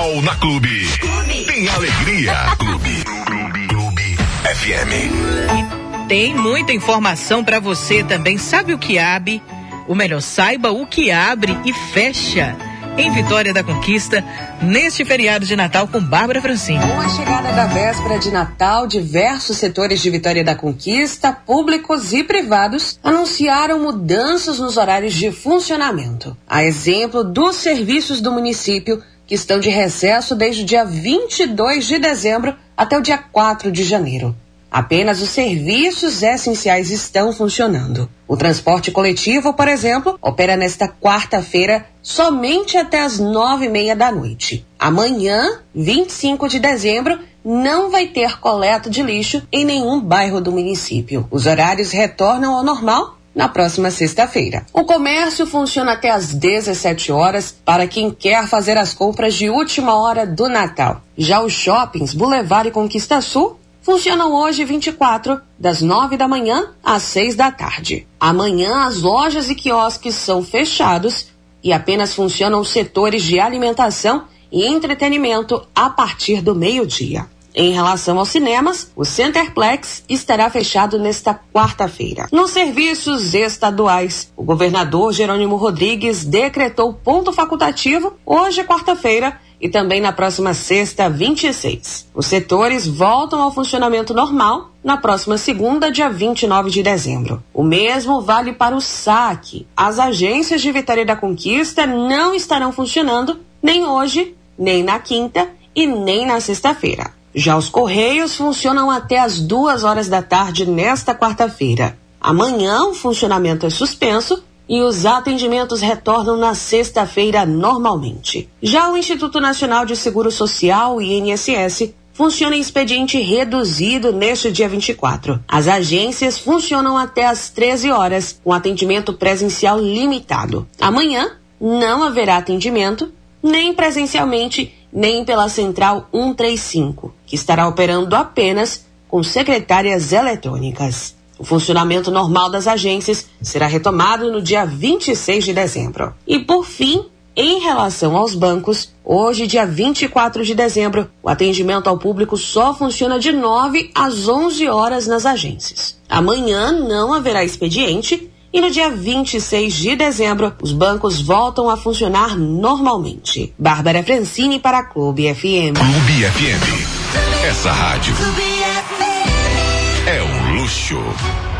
Futebol na Clube. Tem alegria. Clube FM. Tem muita informação para você também. Sabe o que abre? Ou melhor, saiba o que abre e fecha em Vitória da Conquista neste feriado de Natal com Bárbara Francini. Com a chegada da véspera de Natal, diversos setores de Vitória da Conquista, públicos e privados, anunciaram mudanças nos horários de funcionamento. A exemplo dos serviços do município, que estão de recesso desde o dia 22 de dezembro até o dia 4 de janeiro. Apenas os serviços essenciais estão funcionando. O transporte coletivo, por exemplo, opera nesta quarta-feira somente até as 9:30 da noite. Amanhã, 25 de dezembro, não vai ter coleta de lixo em nenhum bairro do município. Os horários retornam ao normal na próxima sexta-feira. O comércio funciona até às 17 horas para quem quer fazer as compras de última hora do Natal. Já os shoppings Boulevard e Conquista Sul funcionam hoje 24, das 9 da manhã às 6 da tarde. Amanhã as lojas e quiosques são fechados e apenas funcionam os setores de alimentação e entretenimento a partir do meio-dia. Em relação aos cinemas, o Centerplex estará fechado nesta quarta-feira. Nos serviços estaduais, o governador Jerônimo Rodrigues decretou ponto facultativo hoje, quarta-feira, e também na próxima sexta, 26. Os setores voltam ao funcionamento normal na próxima segunda, dia 29 de dezembro. O mesmo vale para o SAC. As agências de Vitória da Conquista não estarão funcionando nem hoje, nem na quinta e nem na sexta-feira. Já os Correios funcionam até as 2 horas da tarde nesta quarta-feira. Amanhã o funcionamento é suspenso e os atendimentos retornam na sexta-feira normalmente. Já o Instituto Nacional de Seguro Social, INSS, funciona em expediente reduzido neste dia 24. As agências funcionam até às 13 horas, com atendimento presencial limitado. Amanhã não haverá atendimento, nem presencialmente, nem pela Central 135, que estará operando apenas com secretárias eletrônicas. O funcionamento normal das agências será retomado no dia 26 de dezembro. E por fim, em relação aos bancos, hoje, dia 24 de dezembro, o atendimento ao público só funciona de 9 às 11 horas nas agências. Amanhã não haverá expediente e no dia 26 de dezembro, os bancos voltam a funcionar normalmente. Bárbara Francini para a Clube FM. Clube FM. Essa rádio é um luxo.